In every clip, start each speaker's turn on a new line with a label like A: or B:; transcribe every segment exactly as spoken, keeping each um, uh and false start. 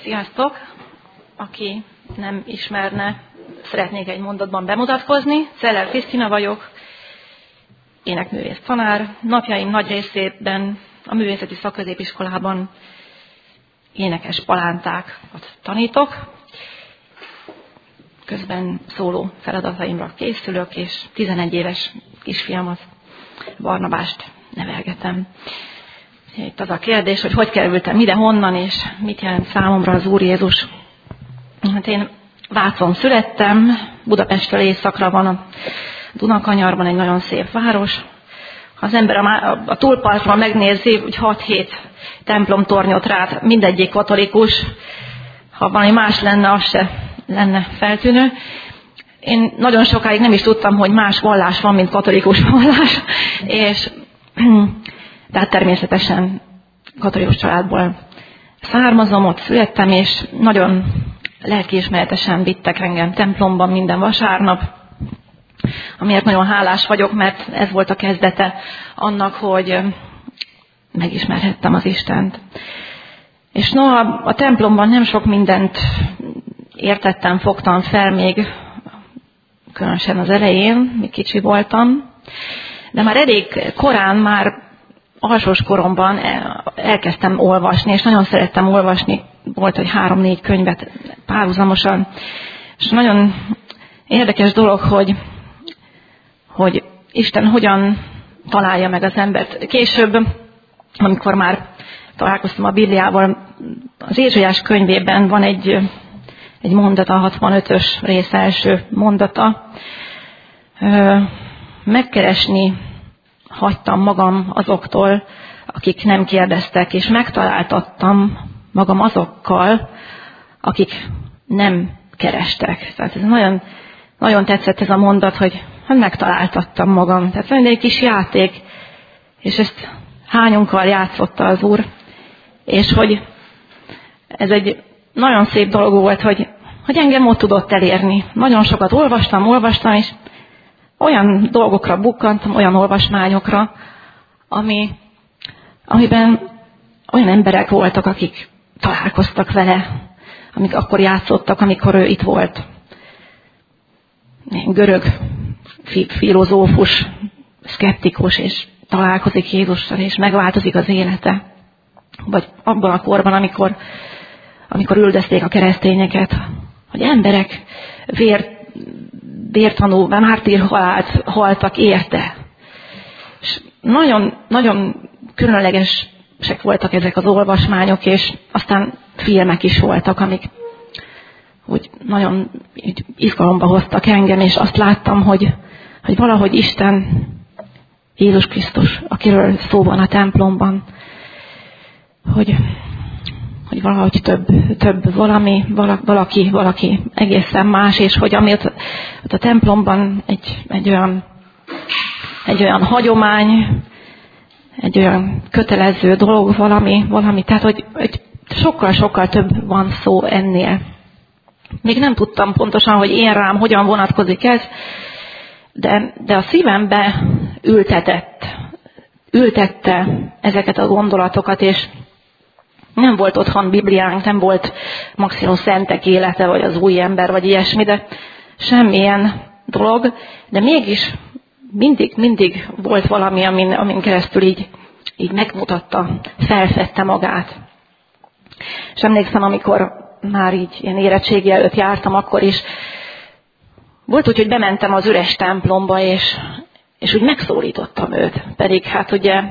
A: Sziasztok! Aki nem ismerne, szeretnék egy mondatban bemutatkozni. Celler Krisztina vagyok, énekművész tanár. Napjaim nagy részében a művészeti szakközépiskolában énekes palántákat tanítok. Közben szóló feladataimra készülök, és tizenegy éves kisfiamat, Barnabást nevelgetem. Itt az a kérdés, hogy hogy kerültem ide, honnan, és mit jelent számomra az Úr Jézus. Hát én Vácon születtem, Budapestről északra van a Dunakanyarban egy nagyon szép város. Ha az ember a, a túlpartról megnézi, hogy hat-hét templomtornyot rát, mindegyik katolikus. Ha valami más lenne, az se lenne feltűnő. Én nagyon sokáig nem is tudtam, hogy más vallás van, mint katolikus vallás, és tehát természetesen katolikus családból származom, ott születtem, és nagyon lelkiismeretesen vittek engem templomban minden vasárnap, amiért nagyon hálás vagyok, mert ez volt a kezdete annak, hogy megismerhettem az Istent. És noha a templomban nem sok mindent értettem, fogtam fel még, különösen az elején, még kicsi voltam, de már elég korán, már alsós koromban elkezdtem olvasni, és nagyon szerettem olvasni, volt, hogy három-négy könyvet párhuzamosan. És nagyon érdekes dolog, hogy, hogy Isten hogyan találja meg az embert. Később, amikor már találkoztam a Bibliával, az Ézsaiás könyvében van egy, egy mondata, a hatvanötös rész első mondata. Megkeresni hagytam magam azoktól, akik nem kérdeztek, és megtaláltattam magam azokkal, akik nem kerestek. Tehát ez nagyon, nagyon tetszett ez a mondat, hogy hát megtaláltattam magam. Tehát van egy kis játék, és ezt hányunkkal játszotta az Úr, és hogy ez egy nagyon szép dolog volt, hogy, hogy engem ott tudott elérni. Nagyon sokat olvastam, olvastam, és olyan dolgokra bukkantam, olyan olvasmányokra, ami, amiben olyan emberek voltak, akik találkoztak vele, amik akkor játszottak, amikor ő itt volt. Görög filozófus, szkeptikus, és találkozik Jézussal, és megváltozik az élete. Vagy abban a korban, amikor, amikor üldözték a keresztényeket, hogy emberek vért, vértanú, mártír halált haltak érte. És nagyon, nagyon különlegesek voltak ezek az olvasmányok, és aztán filmek is voltak, amik úgy nagyon úgy izgalomba hoztak engem, és azt láttam, hogy, hogy valahogy Isten, Jézus Krisztus, akiről szó van a templomban, hogy, hogy valahogy több, több valami, valaki, valaki egészen más, és hogy amit ott a templomban egy, egy, olyan, egy olyan hagyomány, egy olyan kötelező dolog, valami, valami tehát hogy, hogy sokkal-sokkal több van szó ennél. Még nem tudtam pontosan, hogy én rám hogyan vonatkozik ez, de, de a szívembe ültetett, ültette ezeket a gondolatokat, és nem volt otthon Bibliánk, nem volt maximum szentek élete, vagy az új ember, vagy ilyesmi, de semmilyen dolog, de mégis mindig, mindig volt valami, amin, amin keresztül így, így megmutatta, felfedte magát. És emlékszem, amikor már így ilyen érettségi előtt jártam, akkor is volt úgy, hogy bementem az üres templomba, és, és úgy megszólítottam őt. Pedig hát ugye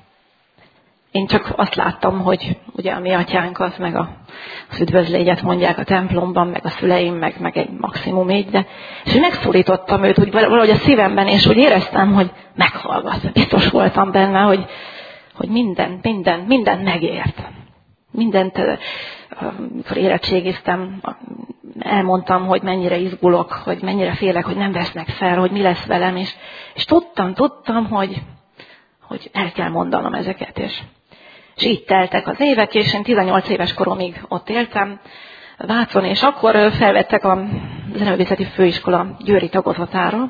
A: én csak azt láttam, hogy ugye a mi atyánkat, meg a, az üdvözlégyet mondják a templomban, meg a szüleim, meg, meg egy maximum így, de és úgy megszólítottam őt, úgy valahogy a szívemben, és úgy éreztem, hogy meghallgat. Biztos voltam benne, hogy, hogy minden, minden, minden megért. Mindent, amikor érettségiztem, elmondtam, hogy mennyire izgulok, hogy mennyire félek, hogy nem vesznek fel, hogy mi lesz velem, és, és tudtam, tudtam, hogy, hogy el kell mondanom ezeket, és, és így teltek az évek, és én tizennyolc éves koromig ott éltem Vácon, és akkor felvettek a Zeneművészeti Főiskola győri tagozatára,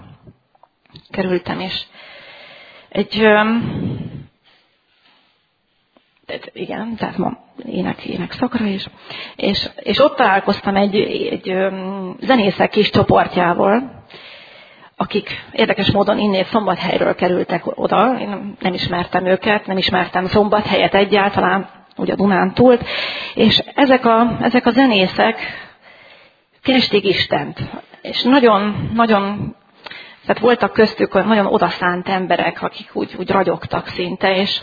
A: kerültem, és egy Igen, tehát ma ének, ének szakra is. És, és ott találkoztam egy, egy zenészek kis csoportjával, akik érdekes módon innét Szombathelyről kerültek oda. Én nem ismertem őket, nem ismertem Szombathelyet egyáltalán, ugye a Dunántúlt. És ezek a, ezek a zenészek keresték Istent. És nagyon, nagyon, tehát voltak köztük nagyon odaszánt emberek, akik úgy, úgy ragyogtak szinte, és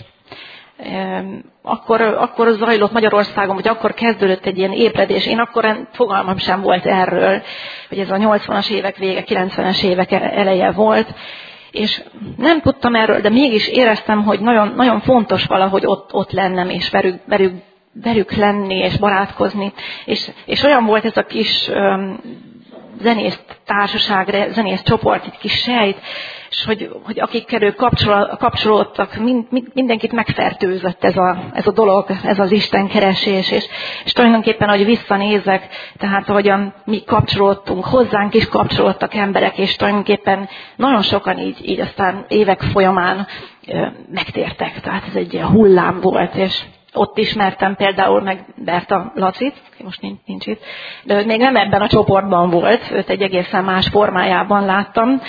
A: Akkor, akkor zajlott Magyarországon, vagy akkor kezdődött egy ilyen ébredés. Én akkor fogalmam sem volt erről, hogy ez a nyolcvanas évek vége, kilencvenes évek eleje volt, és nem tudtam erről, de mégis éreztem, hogy nagyon, nagyon fontos valahogy ott, ott lennem, és velük, velük, velük lenni, és barátkozni. És, és olyan volt ez a kis um, zenész társaság, zenész csoport, egy kis sejt, és hogy, hogy akikkel ők kapcsolódtak, mind, mindenkit megfertőzött ez a, ez a dolog, ez az Isten keresés, és, és tulajdonképpen, ahogy visszanézek, tehát ahogyan mi kapcsolódtunk, hozzánk is kapcsolódtak emberek, és tulajdonképpen nagyon sokan így, így aztán évek folyamán ö, megtértek, tehát ez egy hullám volt, és ott ismertem például meg Berta Lacit, aki most nincs, nincs itt, de ő még nem ebben a csoportban volt, őt egy egészen más formájában láttam.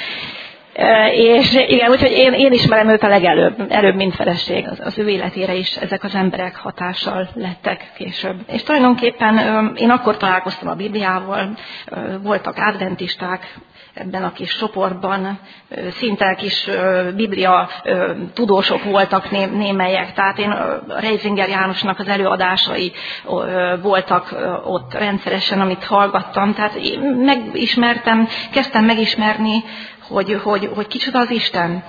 A: És igen, úgyhogy én, én ismerem őt a legelőbb, előbb, mint feleség. Az, az ő életére is ezek az emberek hatással lettek később. És tulajdonképpen én akkor találkoztam a Bibliával, voltak adventisták ebben a kis csoportban, szinte kis biblia tudósok voltak némelyek, tehát én Reisinger Jánosnak az előadásai voltak ott rendszeresen, amit hallgattam, tehát én megismertem, kezdtem megismerni, hogy, hogy, hogy kicsoda az Isten.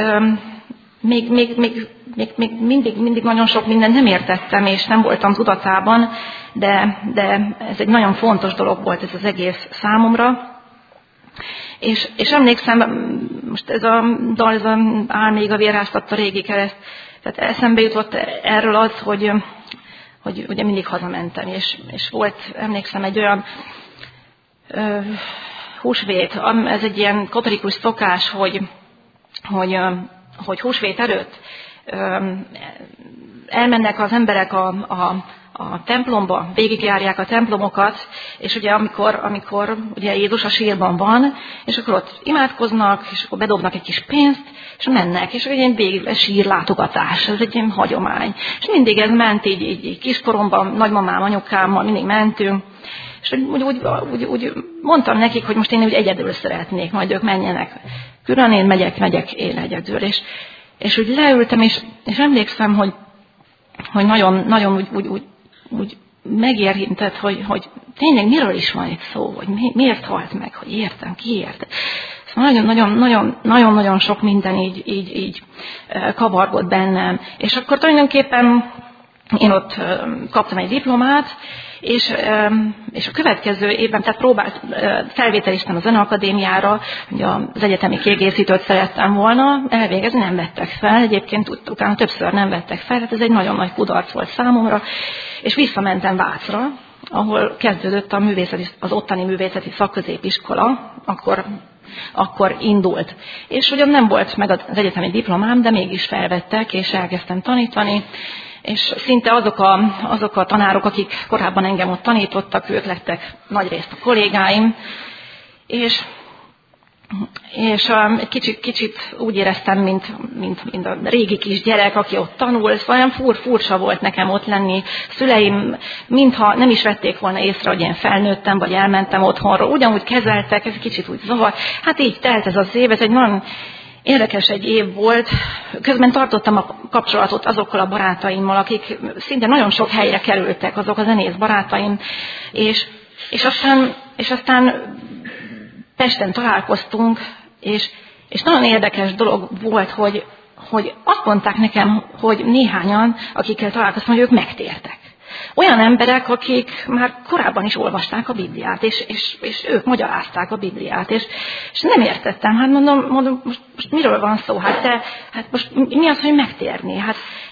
A: Még, még, még, még, még mindig, mindig nagyon sok mindent nem értettem, és nem voltam tudatában, de, de ez egy nagyon fontos dolog volt ez az egész számomra. És, és emlékszem, most ez a dal, ez a áll még a vérháztatta régi kereszt, tehát eszembe jutott erről az, hogy, hogy ugye mindig hazamentem, és, és volt, emlékszem, egy olyan ö, húsvét, ez egy ilyen katolikus szokás, hogy, hogy, hogy húsvét előtt elmennek az emberek a, a, a templomba, végigjárják a templomokat, és ugye amikor, amikor ugye Jézus a sírban van, és akkor ott imádkoznak, és akkor bedobnak egy kis pénzt, és mennek, és ugye egy végig sírlátogatás, ez egy ilyen hagyomány. És mindig ez ment így, így, így kiskoromban, nagymamám, anyukámmal mindig mentünk, és úgy, úgy, úgy, úgy mondtam nekik, hogy most én úgy egyedül szeretnék, majd ők menjenek. Külön én megyek, megyek én egyedül. És, és úgy leültem, és, és emlékszem, hogy, hogy nagyon, nagyon úgy, úgy, úgy, úgy megérintett, hogy, hogy tényleg miről is van itt szó, hogy mi, miért halt meg, hogy értem, ki érte. Szóval nagyon-nagyon sok minden így, így, így kavargott bennem. És akkor tulajdonképpen én ott kaptam egy diplomát, és, és a következő évben, tehát próbált, felvételiztem a Zeneakadémiára, hogy az egyetemi kiegészítőt szerettem volna elvégezni, nem vettek fel, egyébként utána többször nem vettek fel, tehát ez egy nagyon nagy kudarc volt számomra, és visszamentem Vácra, ahol kezdődött a művészeti, az ottani művészeti szakközépiskola, akkor, akkor indult. És ugyan nem volt meg az egyetemi diplomám, de mégis felvettek, és elkezdtem tanítani, és szinte azok a, azok a tanárok, akik korábban engem ott tanítottak, ők lettek nagyrészt a kollégáim, és, és um, kicsit, kicsit úgy éreztem, mint, mint, mint a régi kis gyerek, aki ott tanul, ez olyan fur, furcsa volt nekem ott lenni. Szüleim mintha nem is vették volna észre, hogy én felnőttem, vagy elmentem otthonról, ugyanúgy kezeltek, ez kicsit úgy zavar. Hát így telt ez az év, ez egy nagyon érdekes egy év volt. Közben tartottam a kapcsolatot azokkal a barátaimmal, akik szinte nagyon sok helyre kerültek, azok a zenész barátaim, és, és, aztán, és aztán Pesten találkoztunk, és, és nagyon érdekes dolog volt, hogy, hogy azt mondták nekem, hogy néhányan, akikkel találkoztam, hogy ők megtértek. Olyan emberek, akik már korábban is olvasták a Bibliát, és, és, és ők magyarázták a Bibliát, és, és nem értettem. Hát mondom, mondom most, most miről van szó? Hát, te, hát most mi az, hogy megtérni? Hát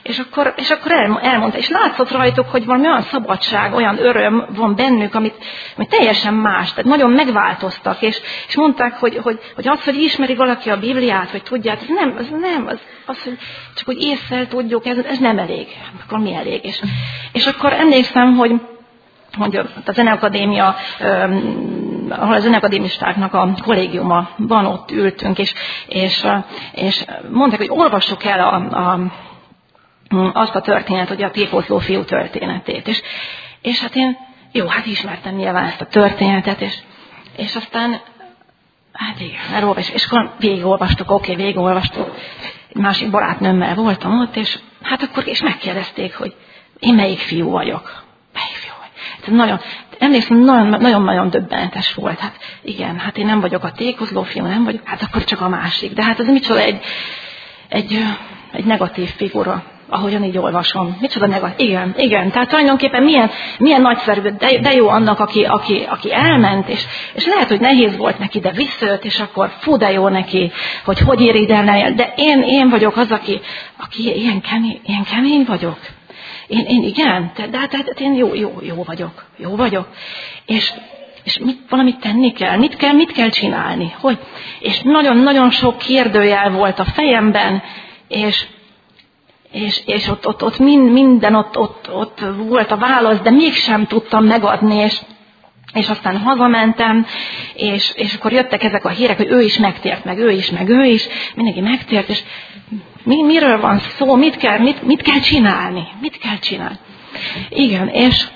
A: És akkor, és akkor el, elmondta, és látszott rajtuk, hogy valami olyan szabadság, olyan öröm van bennük, amit, amit teljesen más, tehát nagyon megváltoztak, és, és mondták, hogy, hogy, hogy az, hogy ismeri valaki a Bibliát, hogy tudják, ez nem, az nem, az, az hogy csak hogy észre tudjuk, ez, ez nem elég. Akkor mi elég? És, és akkor emlékszem, hogy hogy a Zeneakadémia, ahol a zeneakadémistáknak a kollégiuma van, ott ültünk, és, és, és mondták, hogy olvassuk el a, a, azt a történetet, hogy a tékozló fiú történetét. És, és hát én, jó, hát ismertem nyilván ezt a történetet, és, és aztán, hát igen, elolvas, és akkor végigolvastuk, oké, okay, végigolvastuk. Egy másik barátnőmmel voltam ott, és hát akkor is megkérdezték, hogy én melyik fiú vagyok. Melyik fiú? Nagyon, emlékszem, nagyon-nagyon döbbenetes volt. Hát igen, hát én nem vagyok a tékozló fiú, nem vagyok, hát akkor csak a másik. De hát ez micsoda egy, egy, egy negatív figura, ahogyan így olvasom. Micsoda negatív. Igen, igen. Tehát tulajdonképpen milyen, milyen nagyszerű, de, de jó annak, aki, aki, aki elment, és, és lehet, hogy nehéz volt neki, de visszajött, és akkor fú, de jó neki, hogy hogy irigyelne. De én, én vagyok az, aki, aki ilyen, kemény, ilyen kemény vagyok. Én, én igen, de, de, de, de én jó, jó, jó vagyok, jó vagyok. És, és mit, valamit tenni kell, mit kell, mit kell csinálni, hogy? És nagyon-nagyon sok kérdőjel volt a fejemben, és, és, és ott, ott, ott minden ott, ott, ott volt a válasz, de mégsem tudtam megadni, és, és aztán hazamentem, és, és akkor jöttek ezek a hírek, hogy ő is megtért, meg ő is, meg ő is, mindenki megtért, és mi, miről van szó, mit kell, mit, mit kell csinálni, mit kell csinálni. Igen, és,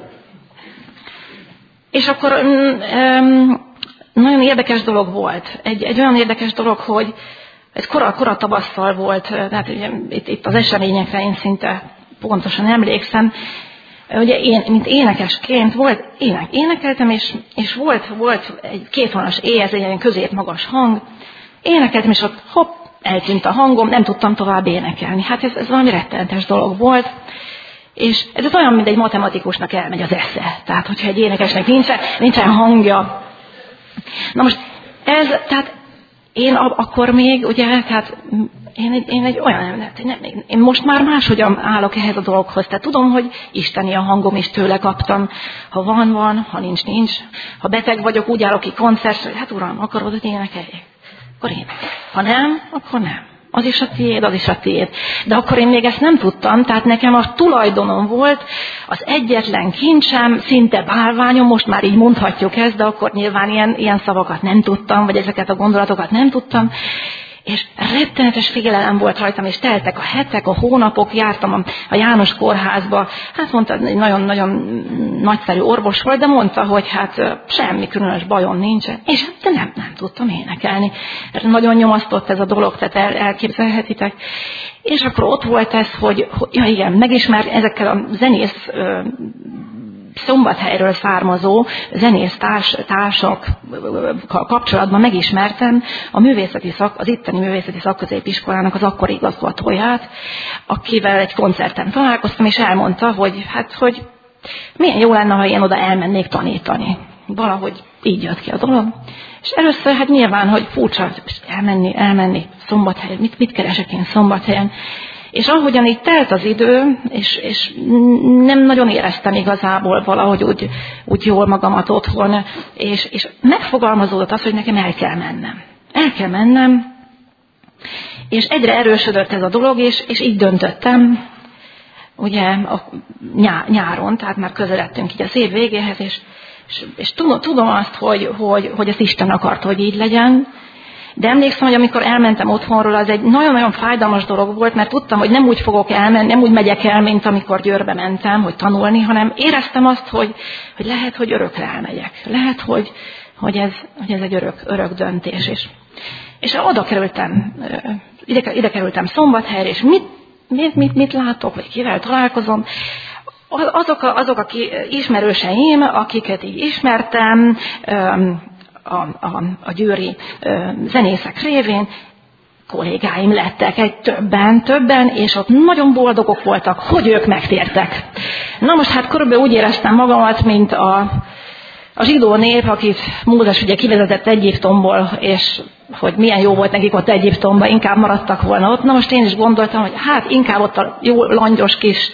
A: és akkor um, nagyon érdekes dolog volt. Egy, egy olyan érdekes dolog, hogy ez kora, kora tavasszal volt, tehát ugye, itt, itt az eseményekre én szinte pontosan emlékszem. Ugye én, mint énekesként volt, ének, énekeltem, és, és volt, volt egy kétvonalas éjjel, egy ilyen középmagas hang, énekeltem, és ott hopp, eltűnt a hangom, nem tudtam tovább énekelni. Hát ez, ez valami rettenetes dolog volt, és ez olyan, mint egy matematikusnak elmegy az esze. Tehát, hogyha egy énekesnek nincsen, nincsen hangja. Na most ez, tehát én akkor még, ugye, tehát én egy, én egy olyan ember, nem, én most már máshogyan állok ehhez a dologhoz. Tehát tudom, hogy isteni a hangom, is tőle kaptam. Ha van, van, ha nincs, nincs. Ha beteg vagyok, úgy állok ki koncertre, hogy hát uram, akarod, hogy énekeljek? Akkor énekelj. Ha nem, akkor nem. Az is a tiéd, az is a tiéd. De akkor én még ezt nem tudtam, tehát nekem a tulajdonom volt, az egyetlen kincsem, szinte bálványom, most már így mondhatjuk ezt, de akkor nyilván ilyen, ilyen szavakat nem tudtam, vagy ezeket a gondolatokat nem tudtam. És rettenetes félelem volt rajtam, és teltek a hetek, a hónapok, jártam a, a János kórházba. Hát mondta, egy nagyon-nagyon nagyszerű orvos volt, de mondta, hogy hát semmi különös bajom nincsen. És de nem, nem tudtam énekelni. Nagyon nyomasztott ez a dolog, tehát el, elképzelhetitek. És akkor ott volt ez, hogy, hogy ja igen, megismer ezekkel a zenész Szombathelyről származó zenész társ, társakkal kapcsolatban megismertem a művészeti szak, az itteni művészeti szakközépiskolának az akkori igazgatóját, akivel egy koncerten találkoztam, és elmondta, hogy hát, hogy milyen jó lenne, ha én oda elmennék tanítani. Valahogy így jött ki a dolog. És először hát nyilván, hogy furcsa elmenni, elmenni Szombathelyen, mit, mit keresek én Szombathelyen. És ahogyan így telt az idő, és, és nem nagyon éreztem igazából valahogy úgy, úgy jól magamat otthon, és, és megfogalmazódott az, hogy nekem el kell mennem. El kell mennem, és egyre erősödött ez a dolog, és, és így döntöttem, ugye a nyáron, tehát már közeledtünk így az év végéhez, és, és, és tudom, tudom azt, hogy, hogy, hogy ezt Isten akarta, hogy így legyen. De emlékszem, hogy amikor elmentem otthonról, az egy nagyon-nagyon fájdalmas dolog volt, mert tudtam, hogy nem úgy fogok elmenni, nem úgy megyek el, mint amikor Győrbe mentem, hogy tanulni, hanem éreztem azt, hogy, hogy lehet, hogy örökre elmegyek. Lehet, hogy, hogy, ez, hogy ez egy örök, örök döntés. És, és oda kerültem, ide, ide kerültem Szombathelyre, és mit, mit, mit, mit látok, vagy kivel találkozom? Azok a, azok a ismerőseim, akiket így ismertem, A, a, a győri ö, zenészek révén, kollégáim lettek, egy többen, többen, és ott nagyon boldogok voltak, hogy ők megtértek. Na most hát körülbelül úgy éreztem magamat, mint a, A zsidó nép, akit Mózes ugye kivezetett Egyiptomból, és hogy milyen jó volt nekik ott Egyiptomban, inkább maradtak volna ott. Na most én is gondoltam, hogy hát inkább ott a jó langyos kis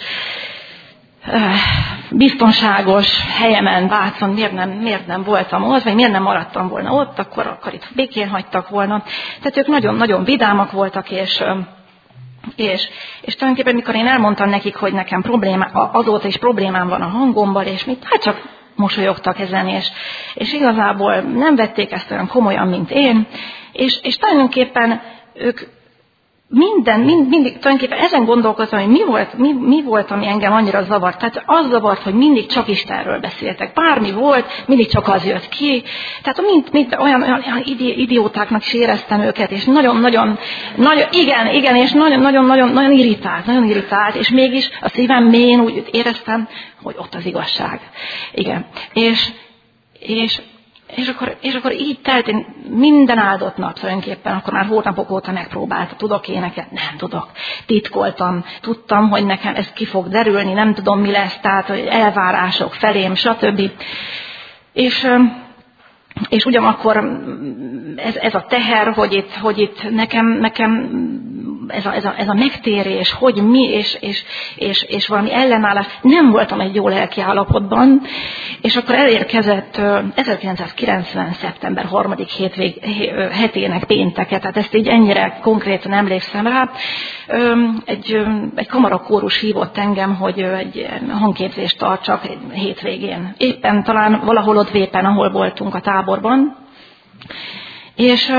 A: biztonságos helyemen, Vácon, miért nem, miért nem voltam ott, vagy miért nem maradtam volna ott, akkor, akkor itt békén hagytak volna. Tehát ők nagyon-nagyon vidámak voltak, és, és, és tulajdonképpen mikor én elmondtam nekik, hogy nekem probléma, azóta is problémám van a hangommal, és mit, hát csak mosolyogtak ezen, és, és igazából nem vették ezt olyan komolyan, mint én, és, és tulajdonképpen ők Minden, mind, mindig, tulajdonképpen ezen gondolkoztam, hogy mi volt, mi, mi volt, ami engem annyira zavart. Tehát az zavart, hogy mindig csak Istenről beszéltek. Bármi volt, mindig csak az jött ki. Tehát mind, mind olyan, olyan, olyan idi, idiótáknak is éreztem őket, és nagyon-nagyon, nagyon, igen, igen, és nagyon-nagyon nagyon irritált, nagyon irritált, és mégis a szívem mélyén úgy éreztem, hogy ott az igazság. Igen. És, és És akkor, és akkor így telt én minden áldott nap tulajdonképpen, akkor már hónapok óta megpróbáltam, tudok énekelni? Nem tudok. Titkoltam, tudtam, hogy nekem ez ki fog derülni, nem tudom mi lesz, tehát hogy elvárások felém, stb. És, és ugyanakkor ez, ez a teher, hogy itt, hogy itt nekem, nekem ez a, ez, a, ez a megtérés, hogy mi, és, és, és, és valami ellenállás, nem voltam egy jó lelki állapotban, és akkor elérkezett ezerkilencszázkilencven. szeptember harmadik hétvég, hetének pénteke, tehát ezt így ennyire konkrétan emlékszem rá. Egy, egy kamarakórus hívott engem, hogy egy hangképzést tartsak egy hétvégén. Éppen talán valahol ott Vépen, ahol voltunk a táborban, és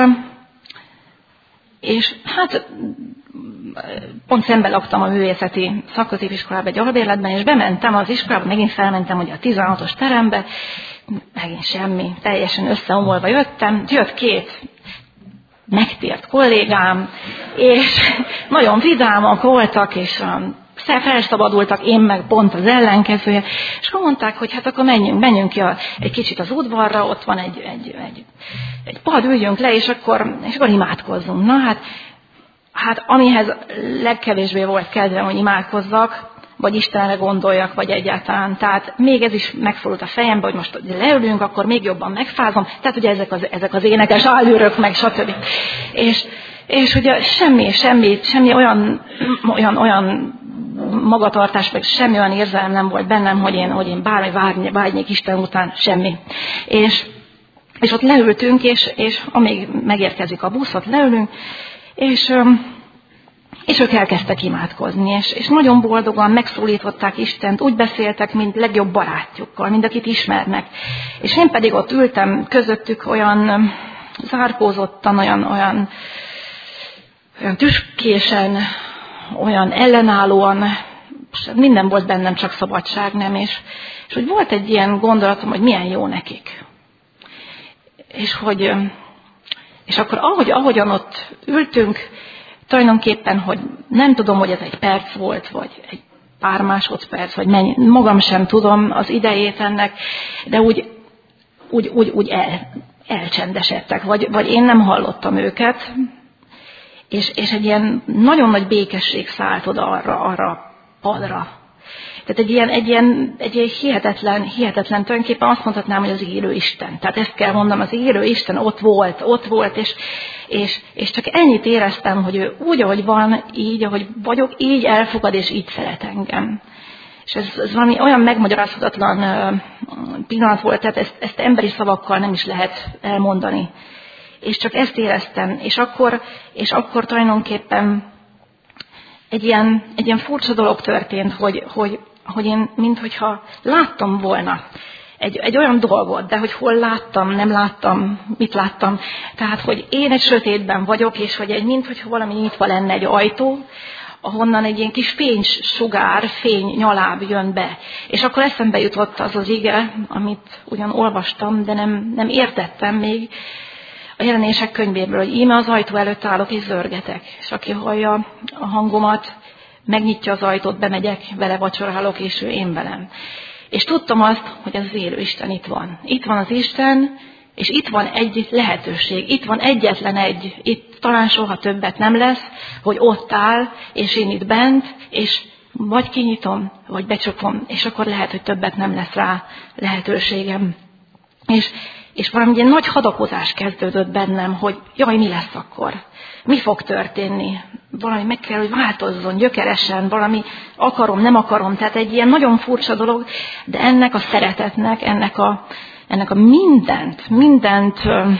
A: És hát pont szemben laktam a művészeti szakközépiskolában egy albérletben, és bementem az iskolába, megint felmentem ugye a tizenhatos terembe, megint semmi, teljesen összeomolva jöttem, jött két megtért kollégám, és nagyon vidámak voltak, és felszabadultak, én meg pont az ellenkezője, és akkor mondták, hogy hát akkor menjünk, menjünk ki a, egy kicsit az udvarra, ott van egy, egy, egy, egy pad, üljünk le, és akkor, és akkor imádkozzunk. Na hát, hát amihez legkevésbé volt kedvem, hogy imádkozzak, vagy Istenre gondoljak, vagy egyáltalán. Tehát még ez is megfordult a fejembe, hogy most leülünk, akkor még jobban megfázom. Tehát ugye ezek az, ezek az énekes álgyőrök, meg stb. És, és ugye semmi, semmi, semmi olyan, olyan, olyan magatartás, meg semmi olyan érzelem nem volt bennem, hogy én, hogy én bármi vágynék Isten után, semmi. És, és ott leültünk, és, és amíg megérkezik a busz, ott leülünk, és, és ők elkezdtek imádkozni, és, és nagyon boldogan megszólították Istent, úgy beszéltek, mint legjobb barátjukkal, mint akit ismernek. És én pedig ott ültem közöttük olyan zárkózottan, olyan, olyan, olyan tüskésen, olyan ellenállóan, minden volt bennem, csak szabadság nem, és, és hogy volt egy ilyen gondolatom, hogy milyen jó nekik. És hogy, és akkor ahogy, ahogyan ott ültünk, tulajdonképpen, hogy nem tudom, hogy ez egy perc volt, vagy egy pár másodperc, vagy mennyi, magam sem tudom az idejét ennek, de úgy, úgy, úgy, úgy el, elcsendesedtek, vagy, vagy én nem hallottam őket, És, és egy ilyen nagyon nagy békesség szállt oda arra, arra a padra. Tehát egy ilyen, egy ilyen, egy ilyen hihetetlen, hihetetlen, tulajdonképpen azt mondhatnám, hogy az élő Isten. Tehát ezt kell mondanom, az élő Isten ott volt, ott volt, és, és, és csak ennyit éreztem, hogy ő úgy, ahogy van, így, ahogy vagyok, így elfogad, és így szeret engem. És ez, ez valami olyan megmagyarázhatatlan pillanat volt, tehát ezt, ezt emberi szavakkal nem is lehet elmondani. És csak ezt éreztem, és akkor, és akkor tulajdonképpen egy ilyen, egy ilyen furcsa dolog történt, hogy, hogy, hogy én minthogyha láttam volna egy, egy olyan dolgot, de hogy hol láttam, nem láttam, mit láttam. Tehát, hogy én egy sötétben vagyok, és hogy egy minthogyha valami nyitva lenne egy ajtó, ahonnan egy ilyen kis fénysugár, fény nyaláb jön be. És akkor eszembe jutott az az ige, amit ugyan olvastam, de nem, nem értettem még, a Jelenések könyvéből, hogy íme az ajtó előtt állok és zörgetek, és aki hallja a hangomat, megnyitja az ajtót, bemegyek, vele vacsorálok, és ő én velem. És tudtam azt, hogy az élő Isten itt van. Itt van az Isten, és itt van egy lehetőség, itt van egyetlen egy, itt talán soha többet nem lesz, hogy ott áll, és én itt bent, és vagy kinyitom, vagy becsukom, és akkor lehet, hogy többet nem lesz rá lehetőségem. És, és valami ilyen nagy hadakozás kezdődött bennem, hogy jaj, mi lesz akkor? Mi fog történni? Valami meg kell, hogy változzon gyökeresen, valami akarom, nem akarom. Tehát egy ilyen nagyon furcsa dolog, de ennek a szeretetnek, ennek a, ennek a mindent, mindent,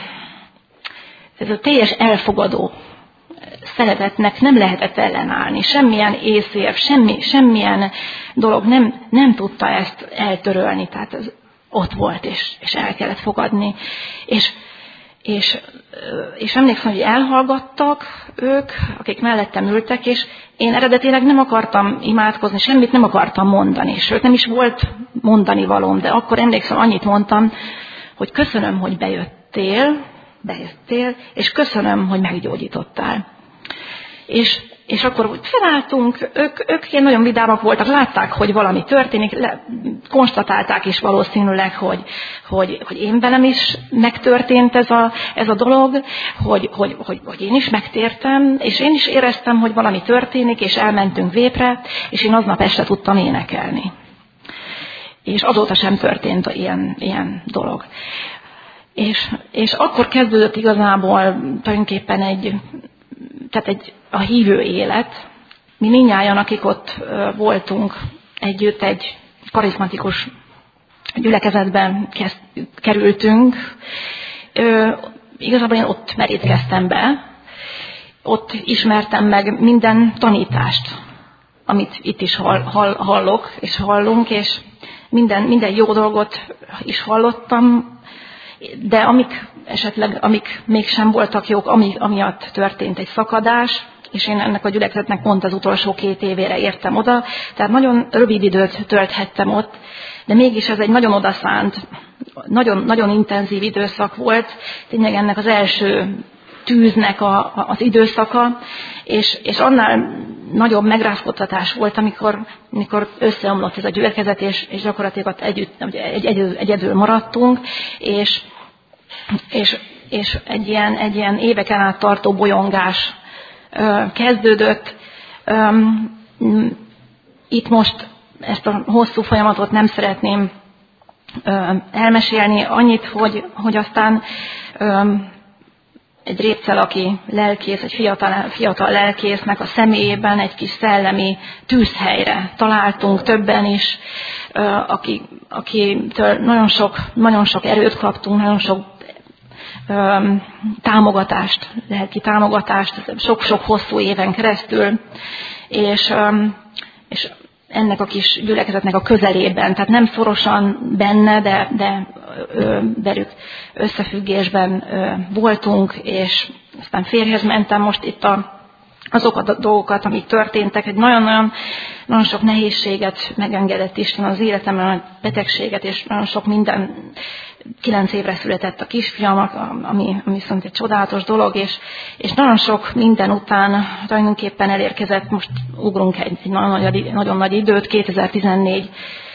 A: ez a teljes elfogadó szeretetnek nem lehetett ellenállni. Semmilyen észérv, semmi, semmilyen dolog nem, nem tudta ezt eltörölni. Tehát ez ott volt, és, és el kellett fogadni. És, és, és emlékszem, hogy elhallgattak ők, akik mellettem ültek, és én eredetileg nem akartam imádkozni, semmit nem akartam mondani, sőt nem is volt mondani valóm, de akkor emlékszem, annyit mondtam, hogy köszönöm, hogy bejöttél, bejöttél, és köszönöm, hogy meggyógyítottál. És, és akkor úgy felálltunk, ők, ők ilyen nagyon vidámak voltak, látták, hogy valami történik, le, konstatálták is valószínűleg, hogy, hogy, hogy én velem is megtörtént ez a, ez a dolog, hogy, hogy, hogy, hogy én is megtértem, és én is éreztem, hogy valami történik, és elmentünk Vépre, és én aznap este tudtam énekelni. És azóta sem történt ilyen, ilyen dolog. És, és akkor kezdődött igazából tulajdonképpen egy, tehát egy, a hívő élet. Mi mindnyájan, akik ott voltunk együtt, egy karizmatikus gyülekezetben kezd, kerültünk. Ö, igazából én ott merítkeztem be, ott ismertem meg minden tanítást, amit itt is hall, hall, hallok és hallunk, és minden, minden jó dolgot is hallottam, de amik esetleg, amik mégsem voltak jók, ami, amiatt történt egy szakadás, és én ennek a gyülekezetnek pont az utolsó két évére értem oda, tehát nagyon rövid időt tölthettem ott, de mégis ez egy nagyon odaszánt, nagyon, nagyon intenzív időszak volt, tényleg ennek az első tűznek a, a, az időszaka, és, és annál nagyobb megrázkodtatás volt, amikor, amikor összeomlott ez a gyülekezet, és, és gyakorlatilag együtt, egy, egyedül, egyedül maradtunk, és, és, és egy, ilyen, egy ilyen éveken át tartó bolyongás ö, kezdődött. Ö, itt most ezt a hosszú folyamatot nem szeretném ö, elmesélni, annyit, hogy, hogy aztán ö, egy Répcelaki lelkész, egy fiatal, fiatal lelkésznek a személyében egy kis szellemi tűzhelyre találtunk többen is, aki, akitől nagyon sok, nagyon sok erőt kaptunk, nagyon sok um, támogatást, lelki támogatást, sok-sok hosszú éven keresztül, és, um, és ennek a kis gyülekezetnek a közelében, tehát nem szorosan benne, de, de ö, velük összefüggésben ö, voltunk, és aztán férjhez mentem most itt a, azokat a dolgokat, amik történtek, egy nagyon-nagyon nagyon sok nehézséget megengedett Isten az életemben, a betegséget, és nagyon sok minden, kilenc évre született a kisfiam, ami, ami viszont egy csodálatos dolog, és, és nagyon sok minden után tulajdonképpen elérkezett, most ugrunk egy, egy nagyon, nagy, nagyon nagy időt, kétezer-tizennégy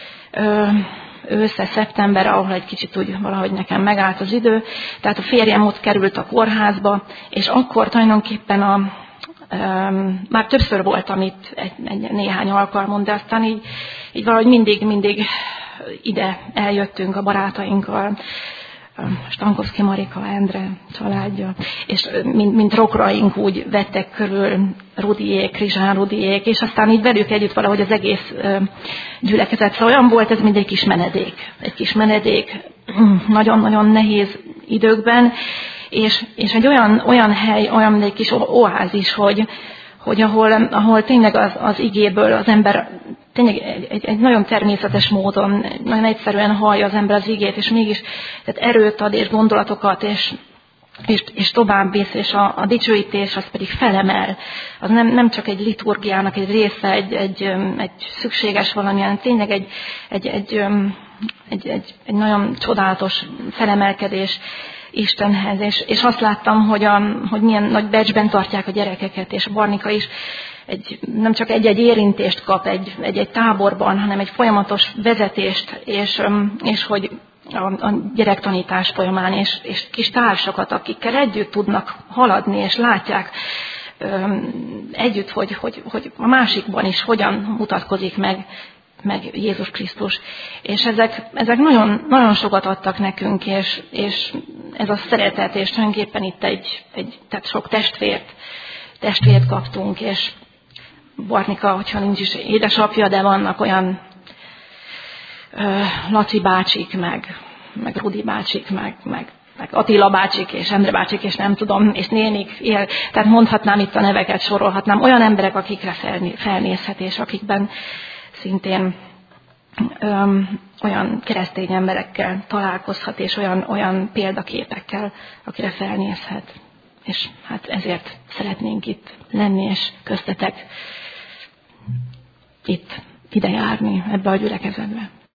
A: ősze, szeptember, ahol egy kicsit úgy valahogy nekem megállt az idő, tehát a férjem ott került a kórházba, és akkor tulajdonképpen a Um, már többször voltam itt egy, egy néhány alkalmon, de aztán így, így valahogy mindig, mindig ide eljöttünk a barátainkkal, Stankovszki Marika, Endre családja, és mint, mint rokraink úgy vettek körül Rudiék, Krizsán Rudiék, és aztán így velük együtt valahogy az egész gyülekezet, szóval olyan volt ez, mint egy kis menedék, egy kis menedék nagyon-nagyon nehéz időkben, És, és egy olyan, olyan hely, olyan egy kis oázis, hogy, hogy ahol, ahol tényleg az, az igéből az ember tényleg egy, egy, egy nagyon természetes módon, nagyon egyszerűen hallja az ember az igét, és mégis tehát erőt ad és gondolatokat, és, és, és tovább visz, és a, a dicsőítés az pedig felemel. Az nem, nem csak egy liturgiának egy része, egy, egy, egy szükséges valamilyen, tényleg egy, egy, egy, egy, egy, egy nagyon csodálatos felemelkedés Istenhez, és, és azt láttam, hogy, a, hogy milyen nagy becsben tartják a gyerekeket, és Barnika is egy, nem csak egy-egy érintést kap egy, egy-egy táborban, hanem egy folyamatos vezetést, és, és hogy a, a gyerektanítás folyamán, és, és kis társakat, akikkel együtt tudnak haladni, és látják együtt, hogy, hogy, hogy a másikban is hogyan mutatkozik meg meg Jézus Krisztus. És ezek, ezek nagyon, nagyon sokat adtak nekünk, és, és ez a szeretet, és tulajdonképpen itt egy, egy tehát sok testvért, testvért kaptunk, és Barnika, hogyha nincs is édesapja, de vannak olyan ö, Laci bácsik, meg, meg Rudi bácsik, meg, meg, meg Attila bácsik, és Endre bácsik, és nem tudom, és nénik él. Tehát mondhatnám itt a neveket, sorolhatnám. Olyan emberek, akikre felnézhet, és akikben szintén öm, olyan keresztény emberekkel találkozhat, és olyan, olyan példaképekkel, akire felnézhet. És hát ezért szeretnénk itt lenni, és köztetek itt ide járni ebbe a gyülekezetbe.